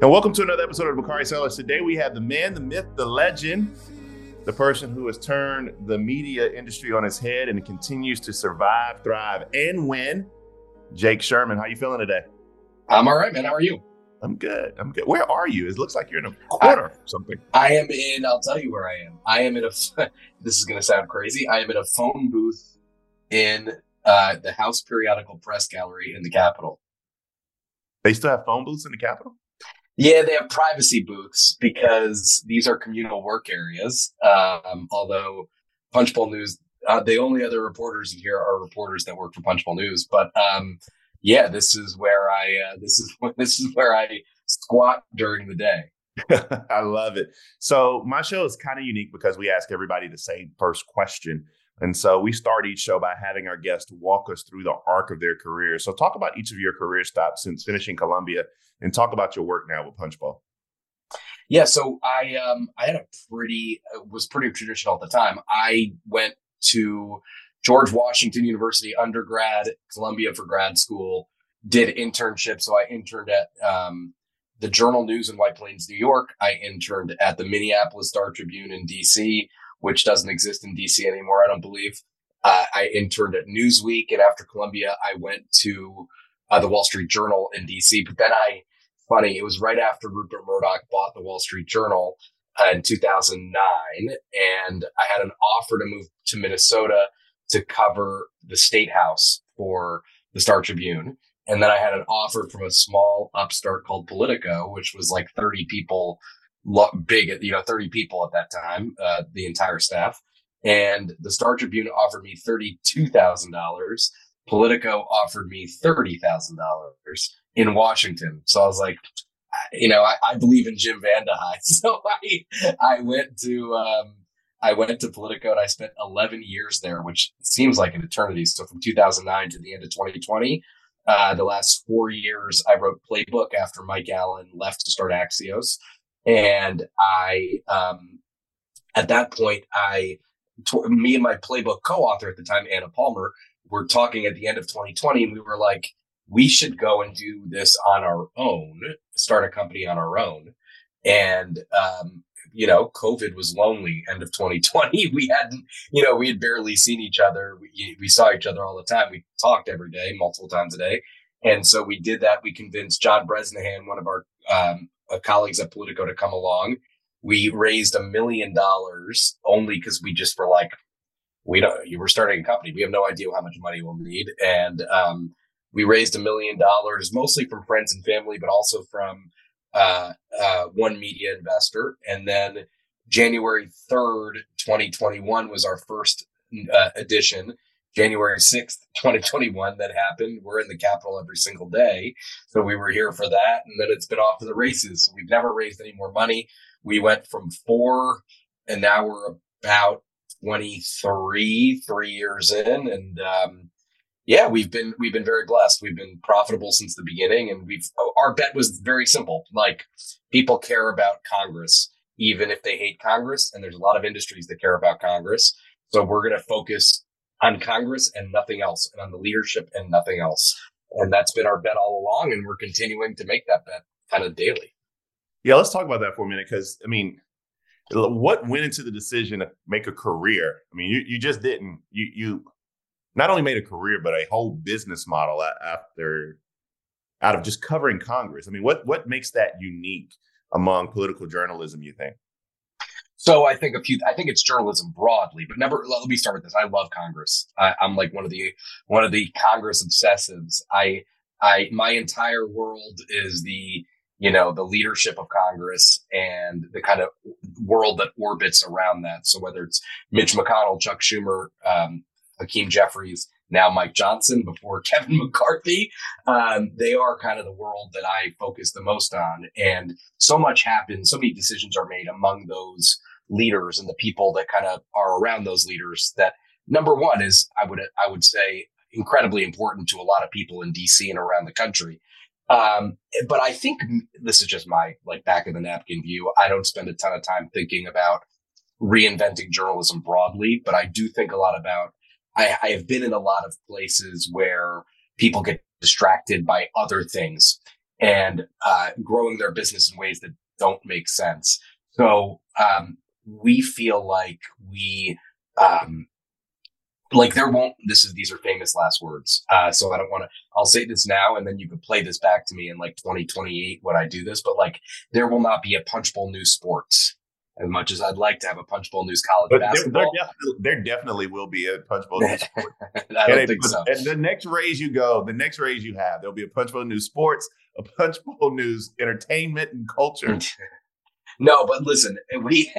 And welcome to another episode of Bakari Sellers. Today we have the man, the myth, the legend, the person who has turned the media industry on its head and continues to survive, thrive, and win. Jake Sherman, how you feeling today? I'm all right, man. How are you? I'm good. Where are you? It looks like you're in a corner or something. I'll tell you where I am. I am in this is going to sound crazy. I am in a phone booth in the House Periodical Press Gallery in the Capitol. They still have phone booths in the Capitol? Yeah, they have privacy booths because these are communal work areas. Although Punchbowl News, the only other reporters in here are reporters that work for Punchbowl News. But yeah, this is where I squat during the day. I love it. So my show is kind of unique because we ask everybody the same first question. And so we start each show by having our guests walk us through the arc of their career. So talk about each of your career stops since finishing Columbia and talk about your work now with Punchbowl. Yeah, so I had was pretty traditional at the time. I went to George Washington University undergrad, Columbia for grad school, did internships. So I interned at the Journal News in White Plains, New York. I interned at the Minneapolis Star Tribune in DC, which doesn't exist in DC anymore, I don't believe. I interned at Newsweek, and after Columbia, I went to the Wall Street Journal in DC. But then it was right after Rupert Murdoch bought the Wall Street Journal in 2009, and I had an offer to move to Minnesota to cover the State House for the Star Tribune. And then I had an offer from a small upstart called Politico, which was like 30 people big at 30 people at that time, the entire staff. And the Star Tribune offered me $32,000. Politico offered me $30,000 in Washington. So I was like, I believe in Jim Vandehei. So I went to Politico, and I spent 11 years there, which seems like an eternity. So from 2009 to the end of 2020, the last 4 years, I wrote Playbook after Mike Allen left to start Axios. And at that point, me and my Playbook co-author at the time, Anna Palmer, were talking at the end of 2020, and we were like, we should go and do this on our own, start a company on our own. And, COVID was lonely end of 2020. We had barely seen each other. We saw each other all the time. We talked every day, multiple times a day. And so we did that. We convinced John Bresnahan, one of our colleagues at Politico, to come along. We raised $1 million only because we just were like, we're starting a company. We have no idea how much money we'll need. And we raised $1 million, mostly from friends and family, but also from one media investor. And then January 3rd, 2021 was our first edition. January 6th, 2021, that happened. We're in the Capitol every single day. So we were here for that. And then it's been off to the races. So we've never raised any more money. We went from 4, and now we're about 23, 3 years in. And we've been very blessed. We've been profitable since the beginning. And our bet was very simple. Like, people care about Congress, even if they hate Congress. And there's a lot of industries that care about Congress. So we're going to focus on Congress and nothing else, and on the leadership and nothing else. And that's been our bet all along, and we're continuing to make that bet kind of daily. Yeah, let's talk about that for a minute, because, what went into the decision to make a career? You just didn't. You not only made a career, but a whole business model out of just covering Congress. What makes that unique among political journalism, you think? So I think it's journalism broadly, but let me start with this. I love Congress. I'm like one of the Congress obsessives. My entire world is the leadership of Congress and the kind of world that orbits around that. So whether it's Mitch McConnell, Chuck Schumer, Hakeem Jeffries, now Mike Johnson, before Kevin McCarthy, they are kind of the world that I focus the most on. And so much happens, so many decisions are made among those leaders and the people that kind of are around those leaders, that number one is, I would say, incredibly important to a lot of people in DC and around the country. But I think this is just my back of the napkin view. I don't spend a ton of time thinking about reinventing journalism broadly, but I do think a lot about, I have been in a lot of places where people get distracted by other things. and growing their business in ways that don't make sense. So we feel like there won't, these are famous last words. So I don't want to, I'll say this now, and then you can play this back to me in like 2028 when I do this, but like there will not be a Punchbowl News Sports. As much as I'd like to have a Punchbowl News college basketball. There definitely will be a Punchbowl News Sports. I don't think so. And the next raise you go, the next raise you have, there'll be a Punchbowl News Sports, a Punchbowl News Entertainment and Culture. No, but listen, we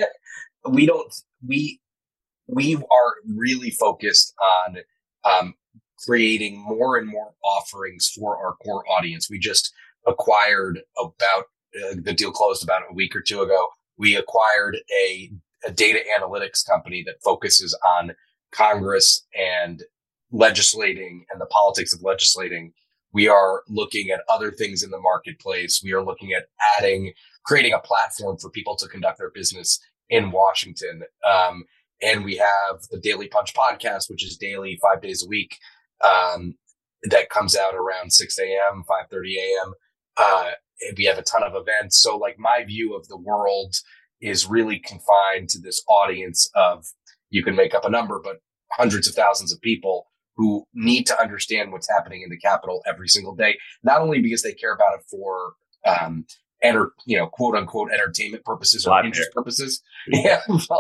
are really focused on creating more and more offerings for our core audience. We just acquired the deal closed about a week or two ago. We acquired a data analytics company that focuses on Congress and legislating and the politics of legislating. We are looking at other things in the marketplace. We are looking at creating a platform for people to conduct their business in Washington. And we have the Daily Punch podcast, which is daily, 5 days a week, that comes out around 6 a.m., 5:30 a.m. We have a ton of events. So like my view of the world is really confined to this audience of, you can make up a number, but hundreds of thousands of people who need to understand what's happening in the Capitol every single day, not only because they care about it for, quote unquote entertainment purposes or interest purposes. Yeah.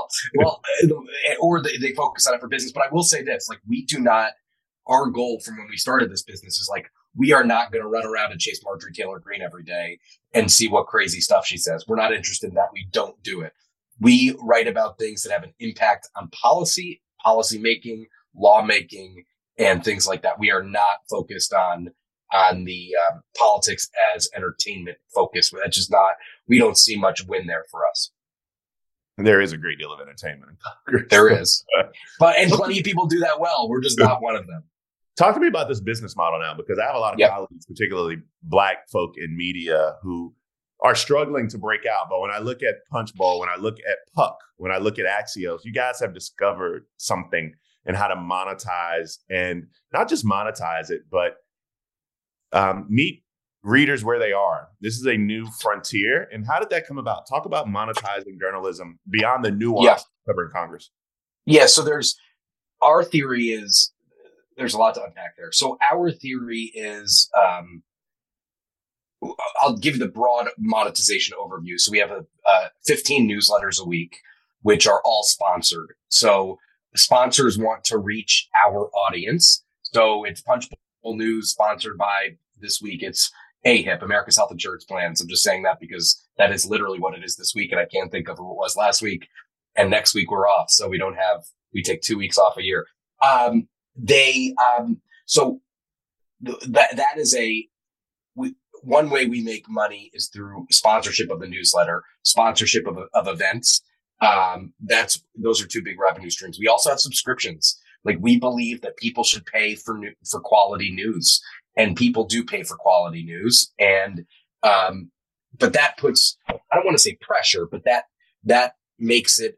Or they focus on it for business. But I will say this, like our goal from when we started this business is like, we are not going to run around and chase Marjorie Taylor Greene every day and see what crazy stuff she says. We're not interested in that. We don't do it. We write about things that have an impact on policy making, lawmaking, and things like that. We are not focused on the politics as entertainment focus. That's just not, we don't see much win there for us. There is a great deal of entertainment in Congress. There is. And plenty of people do that well. We're just not one of them. Talk to me about this business model now, because I have a lot of colleagues, particularly Black folk in media, who are struggling to break out. But when I look at Punchbowl, when I look at Puck, when I look at Axios, you guys have discovered something in how to monetize, and not just monetize it, but meet readers where they are. This is a new frontier. And how did that come about? Talk about monetizing journalism beyond the nuance of covering Congress. Yeah. So our theory is, there's a lot to unpack there. So our theory is, I'll give you the broad monetization overview. So we have 15 newsletters a week, which are all sponsored. So sponsors want to reach our audience. So it's Punchbowl News sponsored by, this week it's AHIP, America's Health Insurance Plans. I'm just saying that because that is literally what it is this week, and I can't think of who it was last week. And next week we're off, so we take 2 weeks off a year. So that is one way we make money is through sponsorship of the newsletter, sponsorship of events. Those are two big revenue streams. We also have subscriptions. Like, we believe that people should pay for quality news, and people do pay for quality news. And, but that puts, I don't want to say pressure, but that makes it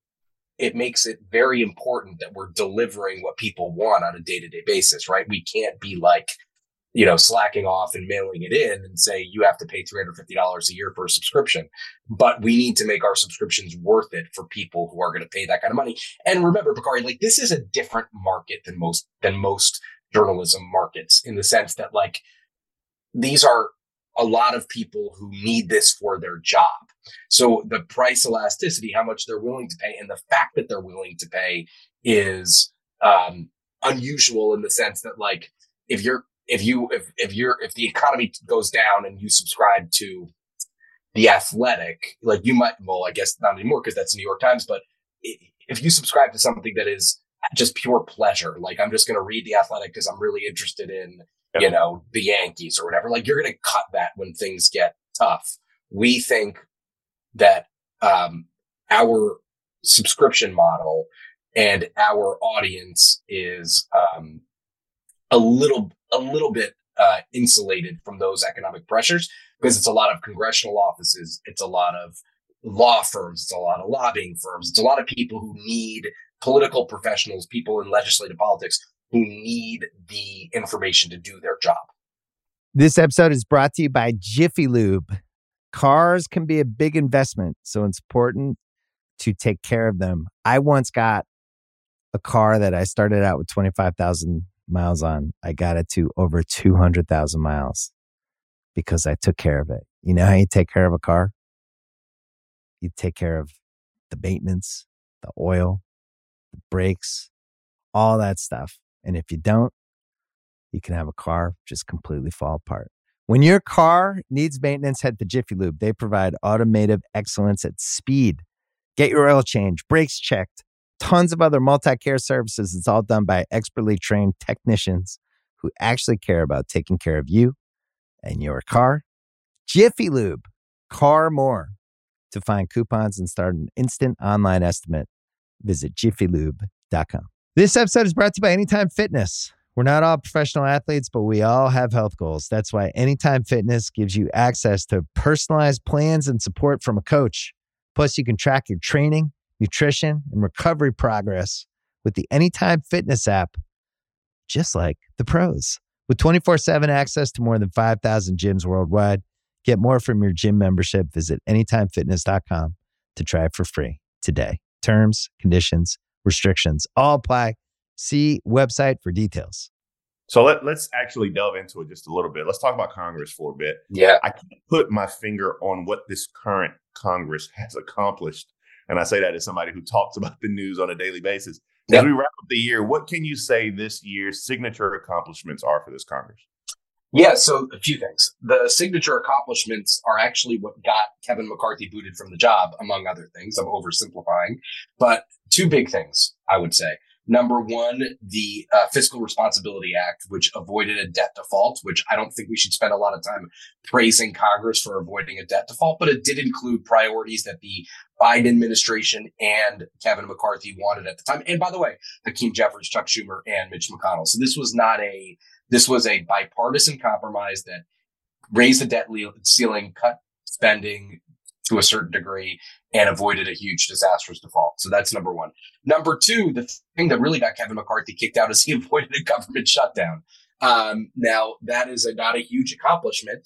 very important that we're delivering what people want on a day-to-day basis, right? We can't be like, slacking off and mailing it in and say, you have to pay $350 a year for a subscription. But we need to make our subscriptions worth it for people who are going to pay that kind of money. And remember, Bakari, like, this is a different market than most journalism markets, in the sense that, like, these are a lot of people who need this for their job. So the price elasticity, how much they're willing to pay, and the fact that they're willing to pay is unusual, in the sense that, like, if the economy goes down and you subscribe to The Athletic, like, you might, well, I guess not anymore because that's the New York Times, but if you subscribe to something that is just pure pleasure, like, I'm just going to read The Athletic because I'm really interested in, the Yankees or whatever, like, you're going to cut that when things get tough. We think that our subscription model and our audience is a little bit insulated from those economic pressures, because it's a lot of congressional offices, it's a lot of law firms, it's a lot of lobbying firms, it's a lot of people who need political professionals, people in legislative politics who need the information to do their job. This episode is brought to you by Jiffy Lube. Cars can be a big investment, so it's important to take care of them. I once got a car that I started out with 25,000 miles on. I got it to over 200,000 miles because I took care of it. You know how you take care of a car? You take care of the maintenance, the oil, the brakes, all that stuff. And if you don't, you can have a car just completely fall apart. When your car needs maintenance, head to Jiffy Lube. They provide automotive excellence at speed. Get your oil change, brakes checked, tons of other multi-care services. It's all done by expertly trained technicians who actually care about taking care of you and your car. Jiffy Lube, car more. To find coupons and start an instant online estimate, visit jiffylube.com. This episode is brought to you by Anytime Fitness. We're not all professional athletes, but we all have health goals. That's why Anytime Fitness gives you access to personalized plans and support from a coach. Plus, you can track your training, nutrition, and recovery progress with the Anytime Fitness app, just like the pros. With 24/7 access to more than 5,000 gyms worldwide, get more from your gym membership. Visit anytimefitness.com to try it for free today. Terms, conditions, restrictions all apply. See website for details. So let's actually delve into it just a little bit. Let's talk about Congress for a bit. Yeah. I can't put my finger on what this current Congress has accomplished. And I say that as somebody who talks about the news on a daily basis. As we wrap up the year, what can you say this year's signature accomplishments are for this Congress? Yeah, so a few things. The signature accomplishments are actually what got Kevin McCarthy booted from the job, among other things. I'm oversimplifying. But two big things, I would say. Number one, the Fiscal Responsibility Act, which avoided a debt default, which I don't think we should spend a lot of time praising Congress for avoiding a debt default, but it did include priorities that the Biden administration and Kevin McCarthy wanted at the time. And by the way, Hakeem Jeffries, Chuck Schumer, and Mitch McConnell. So this was a bipartisan compromise that raised the debt ceiling, cut spending to a certain degree, and avoided a huge disastrous default. So that's number one. Number two, the thing that really got Kevin McCarthy kicked out is he avoided a government shutdown. Now, that is not a huge accomplishment,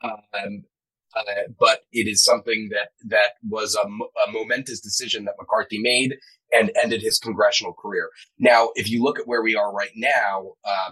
but it is something that was a momentous decision that McCarthy made and ended his congressional career. Now, if you look at where we are right now,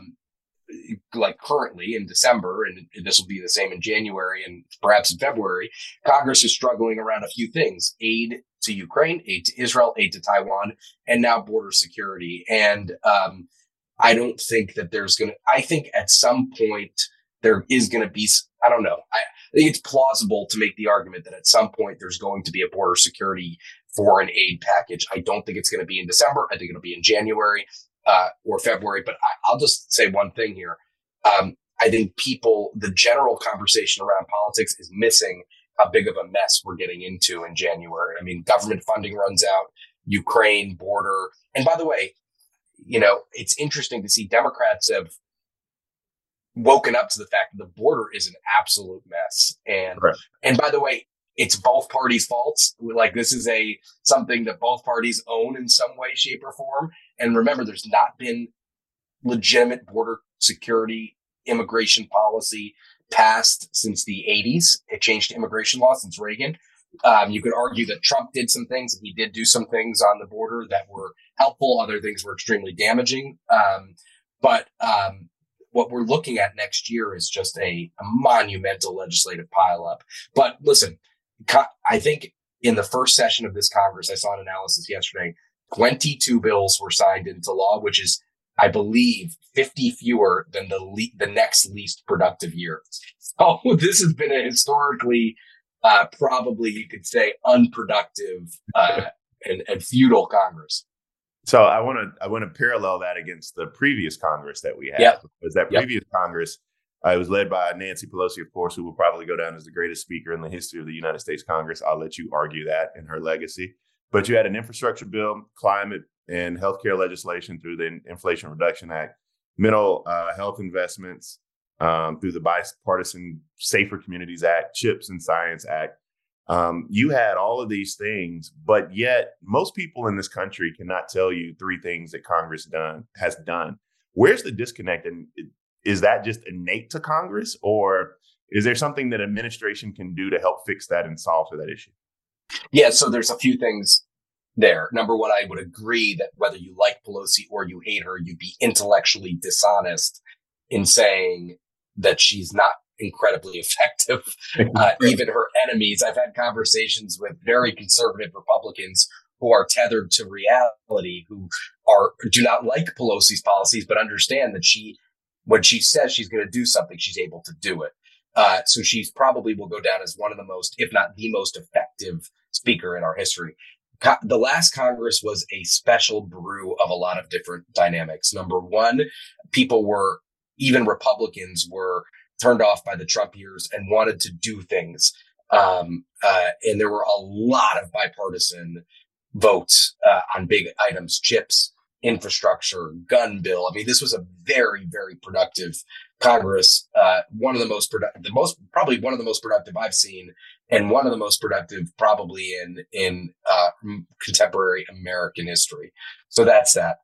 like currently in December, and this will be the same in January and perhaps in February, Congress is struggling around a few things: aid to Ukraine, aid to Israel, aid to Taiwan, and now border security. And I don't think that I think at some point there is going to be, I don't know. I think it's plausible to make the argument that at some point there's going to be a border security foreign aid package. I don't think it's going to be in December. I think it'll be in January. Or February, but I'll just say one thing here. I think the general conversation around politics is missing how big of a mess we're getting into in January. I mean, government funding runs out, Ukraine border. And by the way, it's interesting to see Democrats have woken up to the fact that the border is an absolute mess. And by the way, it's both parties' faults. Like, this is something that both parties own in some way, shape, or form. And remember, there's not been legitimate border security immigration policy passed since the 80s. It changed immigration law since Reagan. You could argue that Trump did some things, and he did do some things on the border that were helpful. Other things were extremely damaging. But what we're looking at next year is just a monumental legislative pileup. But listen, I think in the first session of this Congress, I saw an analysis yesterday, 22 bills were signed into law, which is, I believe, 50 fewer than the next least productive year. So this has been a historically, probably you could say, unproductive and futile Congress. So I want to parallel that against the previous Congress that we had, because that previous Congress, it was led by Nancy Pelosi, of course, who will probably go down as the greatest speaker in the history of the United States Congress. I'll let you argue that in her legacy. But you had an infrastructure bill, climate and healthcare legislation through the Inflation Reduction Act, mental health investments through the Bipartisan Safer Communities Act, CHIPS and Science Act. You had all of these things, but yet most people in this country cannot tell you three things that Congress has done. Where's the disconnect? And is that just innate to Congress, or is there something that administration can do to help fix that and solve for that issue? Yeah, so there's a few things there. Number one, I would agree that whether you like Pelosi or you hate her, you'd be intellectually dishonest in saying that she's not incredibly effective. Even her enemies, I've had conversations with very conservative Republicans who are tethered to reality, who do not like Pelosi's policies, but understand that when she says she's going to do something, she's able to do it. So she's probably will go down as one of the most, if not the most effective speaker in our history. The last Congress was a special brew of a lot of different dynamics. Number one, even Republicans were turned off by the Trump years and wanted to do things. And there were a lot of bipartisan votes on big items, chips, infrastructure, gun bill. I mean, this was a very, very productive Congress. One of the most productive, probably one of the most productive I've seen, and one of the most productive probably in contemporary American history. So that's that.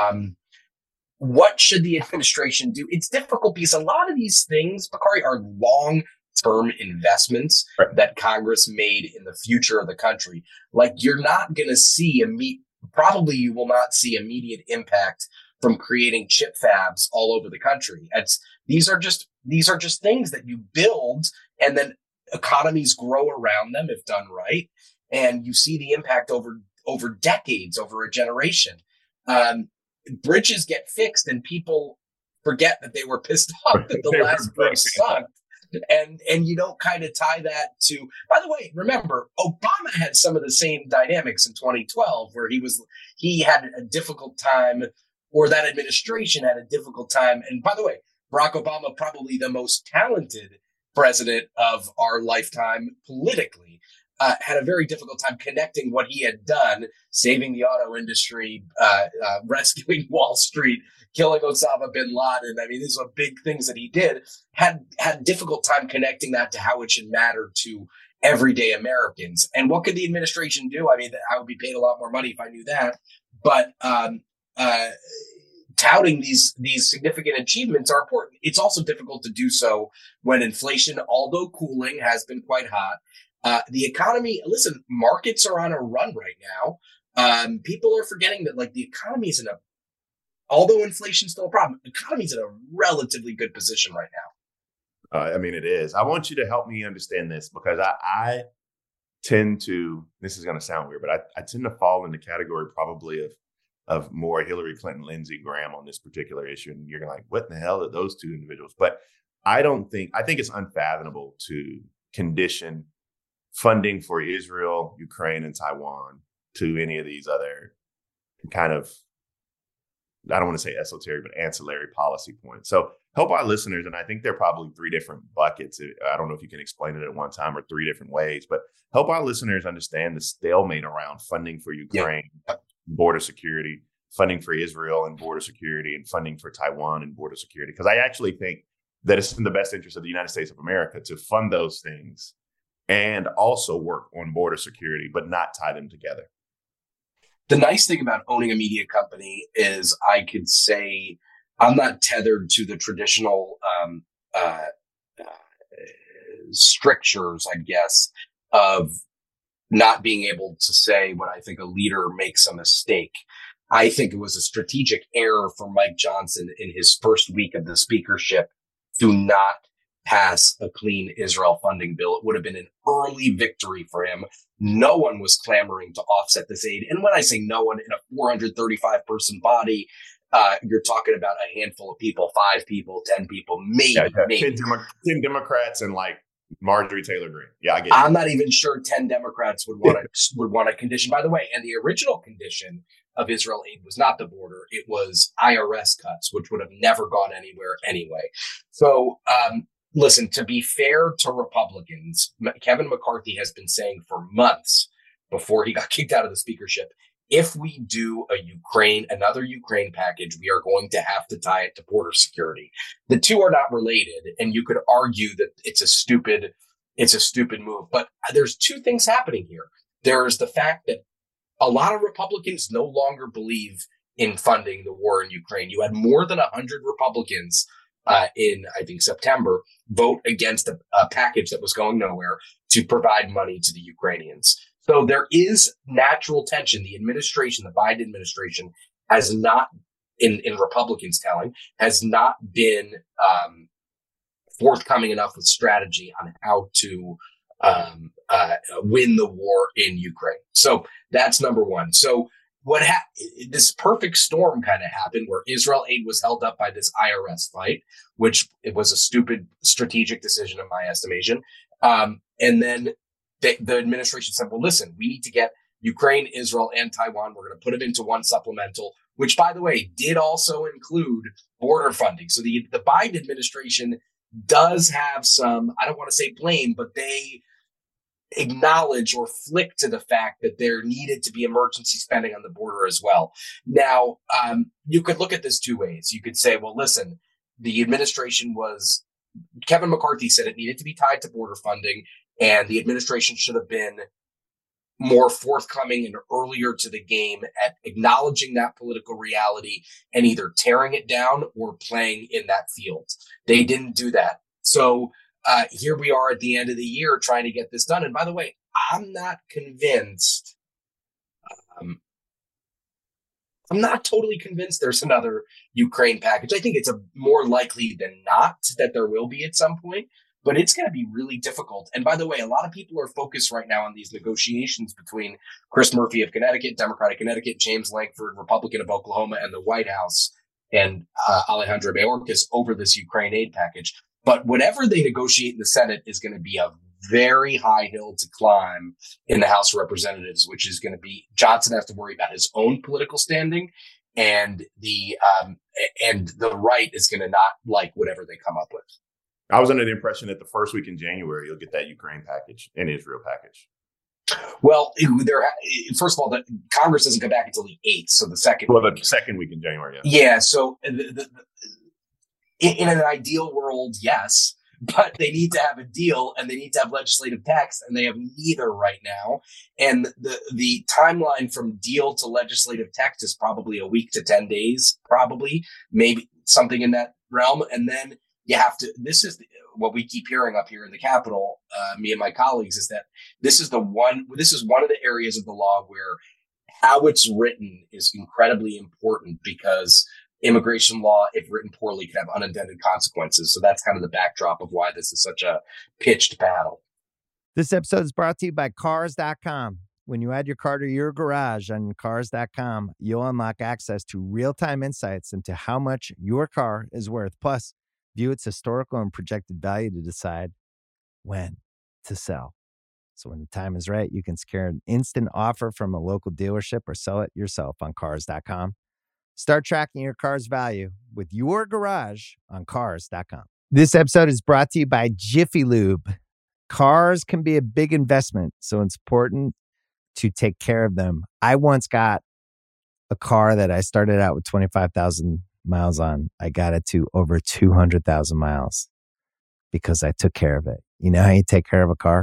What should the administration do? It's difficult because a lot of these things, Bakari, are long-term investments that Congress made in the future of the country. Like, you're not going to see probably you will not see immediate impact from creating chip fabs all over the country. These are just things that you build, and then economies grow around them if done right, and you see the impact over decades, over a generation. Bridges get fixed, and people forget that they were pissed off that the last bridge sunk. And you don't kind of tie that to, by the way, remember, Obama had some of the same dynamics in 2012, where he had a difficult time, or that administration had a difficult time. And by the way, Barack Obama, probably the most talented president of our lifetime politically, had a very difficult time connecting what he had done, saving the auto industry, rescuing Wall Street, killing Osama bin Laden. I mean, these are big things that he did. Had a difficult time connecting that to how it should matter to everyday Americans. And what could the administration do? I mean, I would be paid a lot more money if I knew that. But touting these significant achievements are important. It's also difficult to do so when inflation, although cooling, has been quite hot. The economy, listen, markets are on a run right now. People are forgetting that, like, the economy is although inflation's still a problem, the economy's in a relatively good position right now. I mean, it is. I want you to help me understand this, because I tend to, this is going to sound weird, but I tend to fall in the category probably of more Hillary Clinton, Lindsey Graham on this particular issue. And you're like, what in the hell are those two individuals? But I think it's unfathomable to condition funding for Israel, Ukraine, and Taiwan to any of these other kind of, I don't want to say esoteric, but ancillary policy points. So help our listeners, and I think there are probably three different buckets. I don't know if you can explain it at one time or three different ways, but help our listeners understand the stalemate around funding for Ukraine, border security, funding for Israel and border security, and funding for Taiwan and border security. Because I actually think that it's in the best interest of the United States of America to fund those things and also work on border security, but not tie them together. The nice thing about owning a media company is I could say I'm not tethered to the traditional strictures, I guess, of not being able to say when I think a leader makes a mistake. I think it was a strategic error for Mike Johnson in his first week of the speakership to not pass a clean Israel funding bill. It would have been an early victory for him. No one was clamoring to offset this aid. And when I say no one, in a 435 person body, you're talking about a handful of people, 5 people, 10 people, maybe. 10 Democrats and like Marjorie Taylor Greene. Yeah, I get it. I'm not even sure 10 Democrats would want a condition, by the way. And the original condition of Israel aid was not the border. It was IRS cuts, which would have never gone anywhere anyway. So, listen, to be fair to Republicans, Kevin McCarthy has been saying for months before he got kicked out of the speakership, if we do another Ukraine package, we are going to have to tie it to border security. The two are not related, and you could argue that it's a stupid move. But there's two things happening here. There's the fact that a lot of Republicans no longer believe in funding the war in Ukraine. You had more than 100 Republicans in, I think, September, vote against a package that was going nowhere to provide money to the Ukrainians. So there is natural tension. The administration, the Biden administration, has not, in Republicans telling, has not been forthcoming enough with strategy on how to win the war in Ukraine. So that's number one. So this perfect storm kind of happened where Israel aid was held up by this IRS fight, which it was a stupid strategic decision in my estimation. And then the administration said, well, listen, we need to get Ukraine, Israel, and Taiwan. We're going to put it into one supplemental, which, by the way, did also include border funding. So the Biden administration does have some, I don't want to say blame, but they acknowledge or flick to the fact that there needed to be emergency spending on the border as well. Now, you could look at this two ways. You could say, well, listen, the administration Kevin McCarthy said it needed to be tied to border funding, and the administration should have been more forthcoming and earlier to the game at acknowledging that political reality and either tearing it down or playing in that field. They didn't do that. So here we are at the end of the year trying to get this done. And by the way, I'm not convinced. I'm not totally convinced there's another Ukraine package. I think it's more likely than not that there will be at some point, but it's going to be really difficult. And by the way, a lot of people are focused right now on these negotiations between Chris Murphy of Connecticut, Democrat of Connecticut, James Lankford, Republican of Oklahoma, and the White House, and Alejandro Mayorkas over this Ukraine aid package. But whatever they negotiate in the Senate is going to be a very high hill to climb in the House of Representatives, which is going to be Johnson has to worry about his own political standing, and the right is going to not like whatever they come up with. I was under the impression that the first week in January, you'll get that Ukraine package and Israel package. Well, first of all, the Congress doesn't come back until the 8th, so the second week in January. Yeah, so in an ideal world, yes, but they need to have a deal and they need to have legislative text, and they have neither right now. And the timeline from deal to legislative text is probably a week to 10 days, probably, maybe something in that realm. And then you have to, this is what we keep hearing up here in the Capitol, me and my colleagues, is that this is one of the areas of the law where how it's written is incredibly important, because immigration law, if written poorly, can have unintended consequences. So that's kind of the backdrop of why this is such a pitched battle. This episode is brought to you by Cars.com. When you add your car to your garage on Cars.com, you'll unlock access to real-time insights into how much your car is worth. Plus, view its historical and projected value to decide when to sell. So when the time is right, you can secure an instant offer from a local dealership or sell it yourself on Cars.com. Start tracking your car's value with your garage on Cars.com. This episode is brought to you by Jiffy Lube. Cars can be a big investment, so it's important to take care of them. I once got a car that I started out with 25,000 miles on. I got it to over 200,000 miles because I took care of it. You know how you take care of a car?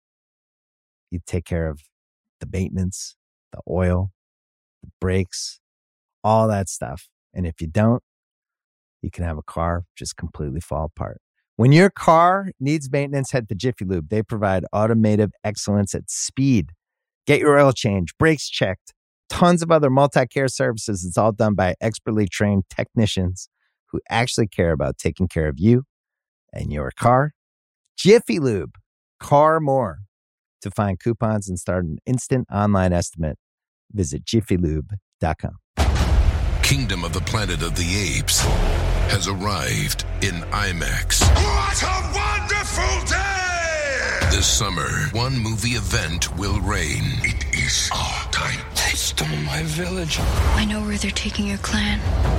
You take care of the maintenance, the oil, the brakes, all that stuff. And if you don't, you can have a car just completely fall apart. When your car needs maintenance, head to Jiffy Lube. They provide automotive excellence at speed. Get your oil change, brakes checked, tons of other multi-care services. It's all done by expertly trained technicians who actually care about taking care of you and your car. Jiffy Lube, car more. To find coupons and start an instant online estimate, visit jiffylube.com. Kingdom of the Planet of the Apes has arrived in IMAX. What a wonderful day! This summer, one movie event will reign. It is our time. They stole my village. I know where they're taking your clan.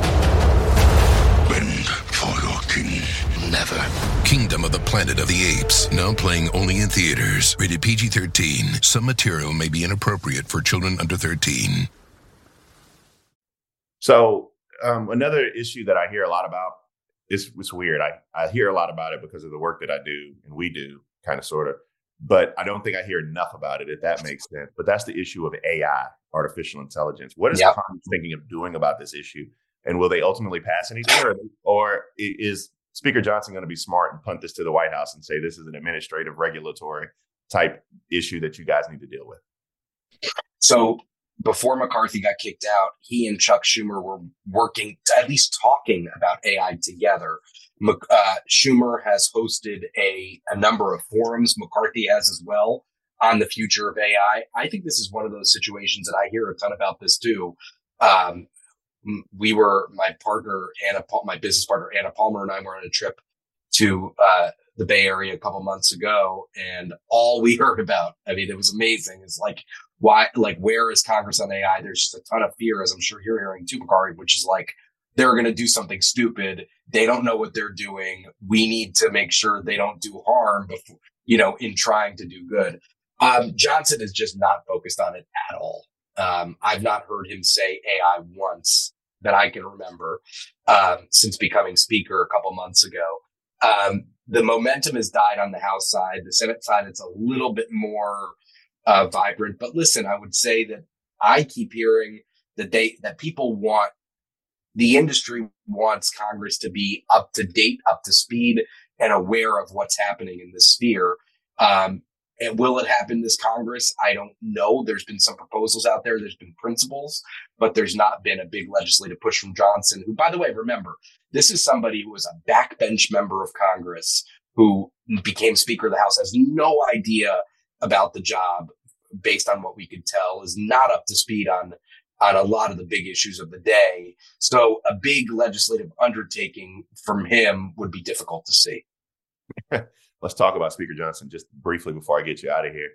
Bend for your king. Never. Kingdom of the Planet of the Apes, now playing only in theaters. Rated PG-13. Some material may be inappropriate for children under 13. So another issue that I hear a lot about is it's weird. I hear a lot about it because of the work that I do and we do, kind of, sort of. But I don't think I hear enough about it, if that makes sense. But that's the issue of AI, artificial intelligence. What is Congress thinking of doing about this issue? And will they ultimately pass anything, or is Speaker Johnson going to be smart and punt this to the White House and say this is an administrative regulatory type issue that you guys need to deal with? So before McCarthy got kicked out, he and Chuck Schumer were working, at least talking about AI together. Schumer has hosted a number of forums. McCarthy has as well on the future of AI. I think this is one of those situations, and I hear a ton about this too. My business partner, Anna Palmer, and I were on a trip to the Bay Area a couple months ago, and all we heard about, I mean, it was amazing. It's like, where is Congress on AI? There's just a ton of fear, as I'm sure you're hearing too, Bakari, which is like, they're going to do something stupid. They don't know what they're doing. We need to make sure they don't do harm before, in trying to do good. Johnson is just not focused on it at all. I've not heard him say AI once that I can remember since becoming speaker a couple months ago. The momentum has died on the House side. The Senate side, it's a little bit more vibrant. But listen, I would say that I keep hearing that people want, the industry wants Congress to be up to date, up to speed, and aware of what's happening in this sphere. And will it happen this Congress? I don't know. There's been some proposals out there. There's been principles, but there's not been a big legislative push from Johnson, who, by the way, remember, this is somebody who was a backbench member of Congress who became Speaker of the House, has no idea about the job based on what we could tell, is not up to speed on a lot of the big issues of the day. So a big legislative undertaking from him would be difficult to see. Let's talk about Speaker Johnson just briefly before I get you out of here.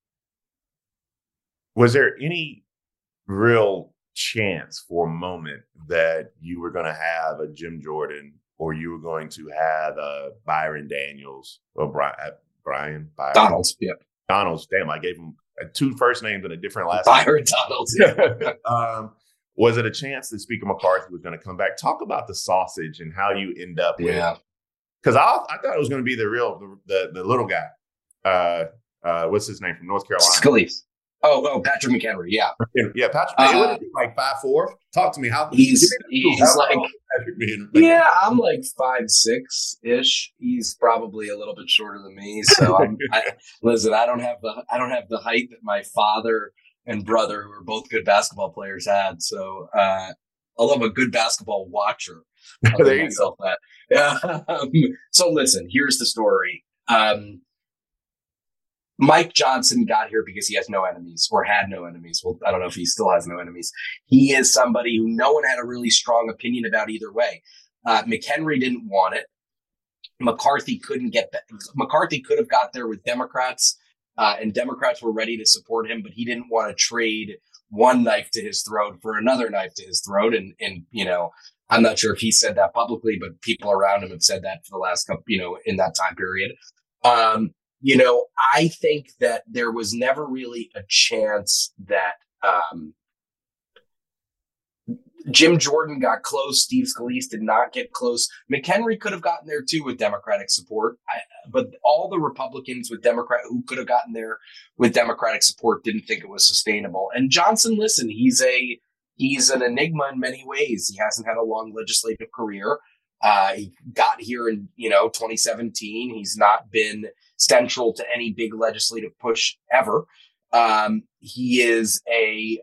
Was there any real chance for a moment that you were going to have a Jim Jordan or you were going to have a Byron Daniels or Byron Donalds? Yeah. Donalds. Damn, I gave him two first names and a different last Byron Donalds. Yeah. Was it a chance that Speaker McCarthy was going to come back? Talk about the sausage and how you end up with. Yeah. Because I thought it was going to be the little guy. What's his name from North Carolina? Scalise. Oh, Patrick McHenry. Yeah. Yeah, Patrick. What is he, like 5'4"? Talk to me. He's like, yeah, I'm like 5'6" ish. He's probably a little bit shorter than me. So listen, I don't have the height that my father and brother, who are both good basketball players, had. So although I'm a good basketball watcher, I'll There give you myself that. So listen, here's the story. Mike Johnson got here because he has no enemies, or had no enemies. Well, I don't know if he still has no enemies. He is somebody who no one had a really strong opinion about either way. McHenry didn't want it. McCarthy couldn't get that. McCarthy could have got there with Democrats, and Democrats were ready to support him, but he didn't want to trade one knife to his throat for another knife to his throat. And I'm not sure if he said that publicly, but people around him have said that for the last couple, in that time period. I think that there was never really a chance that Jim Jordan got close. Steve Scalise did not get close. McHenry could have gotten there too with Democratic support, but all the Republicans who could have gotten there with Democratic support didn't think it was sustainable. And Johnson, listen, he's an enigma in many ways. He hasn't had a long legislative career. He got here in 2017. He's not been central to any big legislative push ever. He is a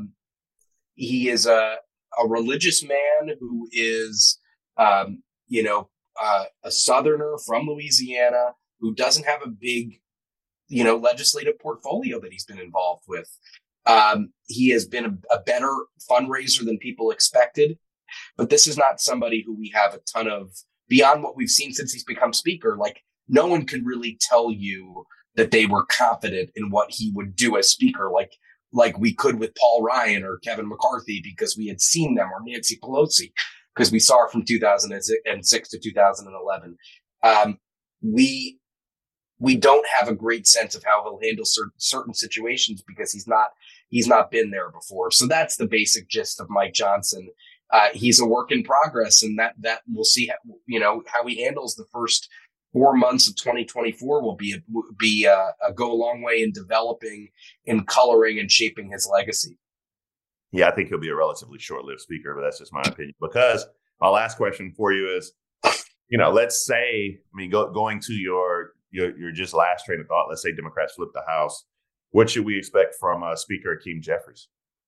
religious man who is a Southerner from Louisiana who doesn't have a big legislative portfolio that he's been involved with. He has been a better fundraiser than people expected. But this is not somebody who we have a ton of, beyond what we've seen since he's become speaker. Like, no one could really tell you that they were confident in what he would do as speaker, like we could with Paul Ryan or Kevin McCarthy, because we had seen them, or Nancy Pelosi, because we saw her from 2006 to 2011. We don't have a great sense of how he'll handle certain situations because he's not been there before. So that's the basic gist of Mike Johnson. He's a work in progress, and that we'll see how he handles the first 4 months of 2024 will be a go a long way in developing, in coloring, and shaping his legacy. Yeah, I think he'll be a relatively short-lived speaker, but that's just my opinion. Because my last question for you is, let's say, going to your just last train of thought, let's say Democrats flip the House. What should we expect from Speaker Hakeem Jeffries?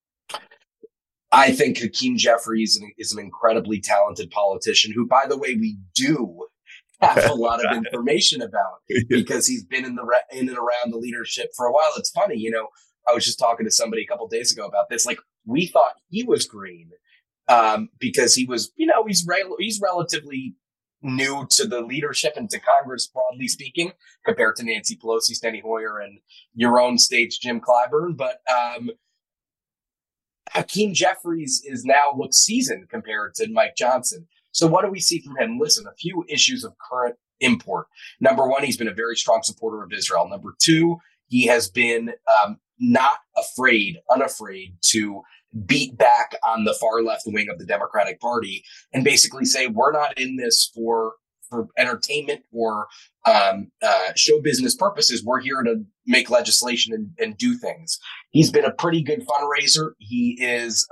I think Hakeem Jeffries is an incredibly talented politician who, by the way, we do have a lot of information about because he's been in and around the leadership for a while. It's funny, I was just talking to somebody a couple of days ago about this. Like, we thought he was green because he was, he's relatively new to the leadership and to Congress, broadly speaking, compared to Nancy Pelosi, Steny Hoyer, and your own state's Jim Clyburn. But Hakeem Jeffries looks seasoned compared to Mike Johnson. So what do we see from him? Listen, a few issues of current import. Number one, he's been a very strong supporter of Israel. Number two, he has been unafraid to beat back on the far left wing of the Democratic Party and basically say, we're not in this for entertainment or show business purposes. We're here to make legislation and do things. He's been a pretty good fundraiser. He is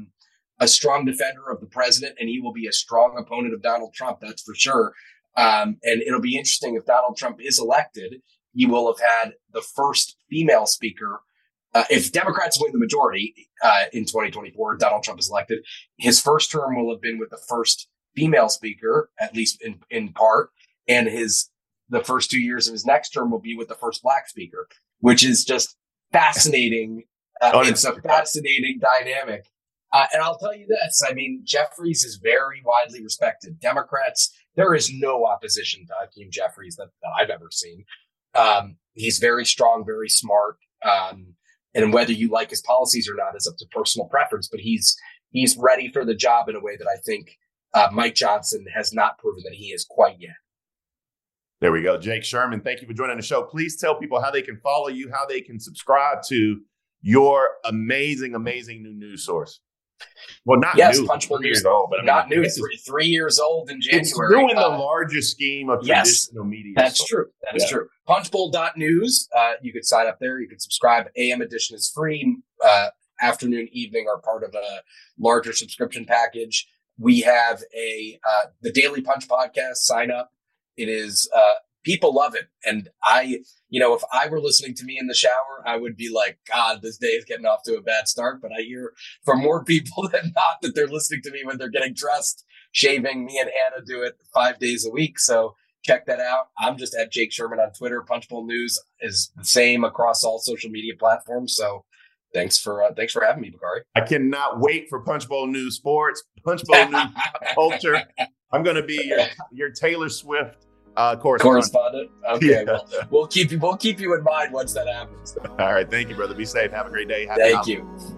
a strong defender of the president, and he will be a strong opponent of Donald Trump. That's for sure. And it'll be interesting if Donald Trump is elected. He will have had the first female speaker. If Democrats win the majority in 2024, Donald Trump is elected, his first term will have been with the first female speaker, at least in part, and the first 2 years of his next term will be with the first Black speaker, which is just fascinating. It's a fascinating dynamic. And I'll tell you this, Jeffries is very widely respected. Democrats, there is no opposition to Hakeem Jeffries that I've ever seen. He's very strong, very smart. And whether you like his policies or not is up to personal preference, but he's ready for the job in a way that I think Mike Johnson has not proven that he is quite yet. There we go. Jake Sherman, thank you for joining the show. Please tell people how they can follow you, how they can subscribe to your amazing, amazing new news source. Well, not new, Punchbowl 3 years old, but not new. 3 years old in January. It's new in the larger scheme of traditional media. That's true. That is true. Punchbowl.news. You could sign up there. You could subscribe. AM edition is free. Afternoon, evening are part of a larger subscription package. We have the Daily Punch podcast. Sign up. It is people love it, and if I were listening to me in the shower, I would be like, God, this day is getting off to a bad start. But I hear from more people than not that they're listening to me when they're getting dressed, shaving. Me and Hannah do it 5 days a week. So check that out. I'm just at Jake Sherman on Twitter. Punchbowl News is the same across all social media platforms. So thanks for having me, Bakari. I cannot wait for Punchbowl News Sports, Punchbowl News Culture. I'm going to be your Taylor Swift correspondent. Okay, well, we'll keep you in mind once that happens. All right, thank you, brother. Be safe. Have a great day. Thank you.